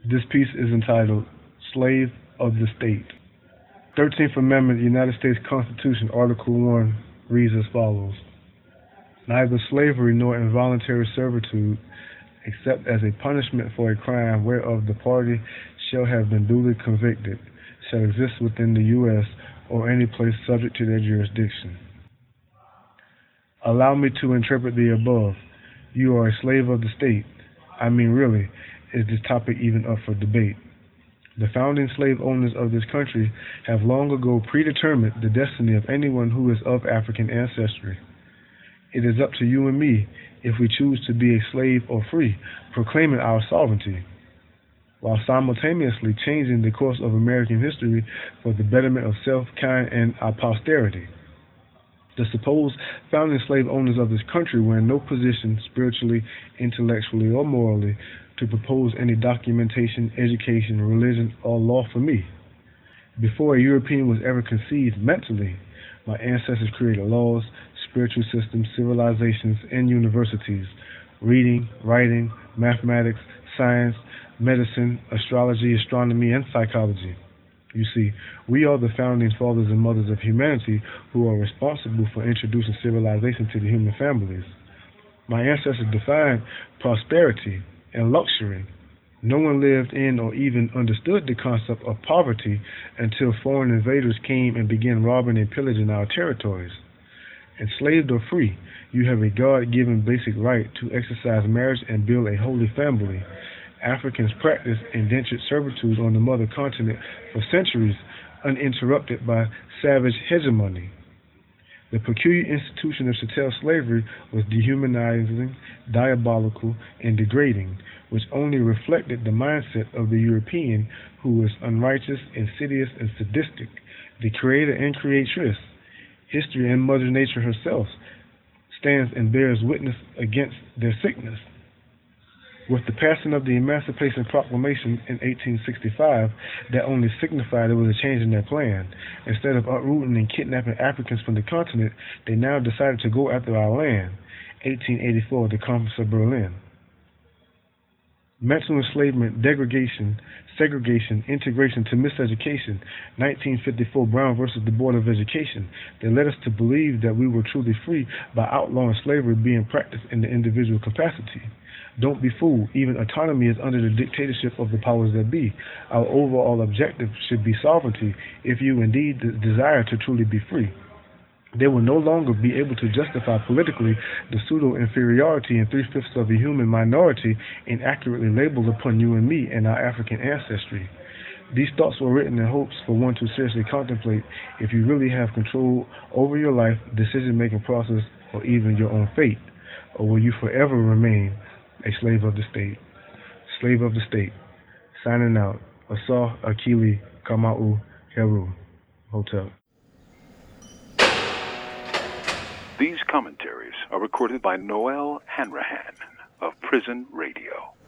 This piece is entitled Slave of the State. 13th Amendment, United States Constitution, Article 1 reads as follows: Neither slavery nor involuntary servitude, except as a punishment for a crime whereof the party shall have been duly convicted, shall exist within the U.S. or any place subject to their jurisdiction. Allow me to interpret the above. You are a slave of the state. I mean, really, is this topic even up for debate? The founding slave owners of this country have long ago predetermined the destiny of anyone who is of African ancestry. It is up to you and me if we choose to be a slave or free, proclaiming our sovereignty, while simultaneously changing the course of American history for the betterment of self, kind, and our posterity. The supposed founding slave owners of this country were in no position, spiritually, intellectually, or morally, to propose any documentation, education, religion, or law for me. Before a European was ever conceived mentally, my ancestors created laws, spiritual systems, civilizations, and universities, reading, writing, mathematics, science, medicine, astrology, astronomy, and psychology. You see, we are the founding fathers and mothers of humanity who are responsible for introducing civilization to the human families. My ancestors defined prosperity and luxury. No one lived in or even understood the concept of poverty until foreign invaders came and began robbing and pillaging our territories. Enslaved or free, you have a God-given basic right to exercise marriage and build a holy family. Africans practiced indentured servitude on the mother continent for centuries, uninterrupted by savage hegemony. The peculiar institution of chattel slavery was dehumanizing, diabolical, and degrading, which only reflected the mindset of the European, who was unrighteous, insidious, and sadistic, the creator and creatress. History and Mother Nature herself stands and bears witness against their sickness. With the passing of the Emancipation Proclamation in 1865, that only signified there was a change in their plan. Instead of uprooting and kidnapping Africans from the continent, they now decided to go after our land. 1884, the Conference of Berlin. Mental enslavement, degradation, segregation, integration to miseducation, 1954 Brown versus the Board of Education. They led us to believe that we were truly free by outlawing slavery being practiced in the individual capacity. Don't be fooled. Even autonomy is under the dictatorship of the powers that be. Our overall objective should be sovereignty if you indeed desire to truly be free. They will no longer be able to justify politically the pseudo-inferiority in three-fifths of a human minority inaccurately labeled upon you and me and our African ancestry. These thoughts were written in hopes for one to seriously contemplate if you really have control over your life, decision-making process, or even your own fate, or will you forever remain a slave of the state? Slave of the state. Signing out. Asah Akili Kamau Heru. Hotel. These commentaries are recorded by Noel Hanrahan of Prison Radio.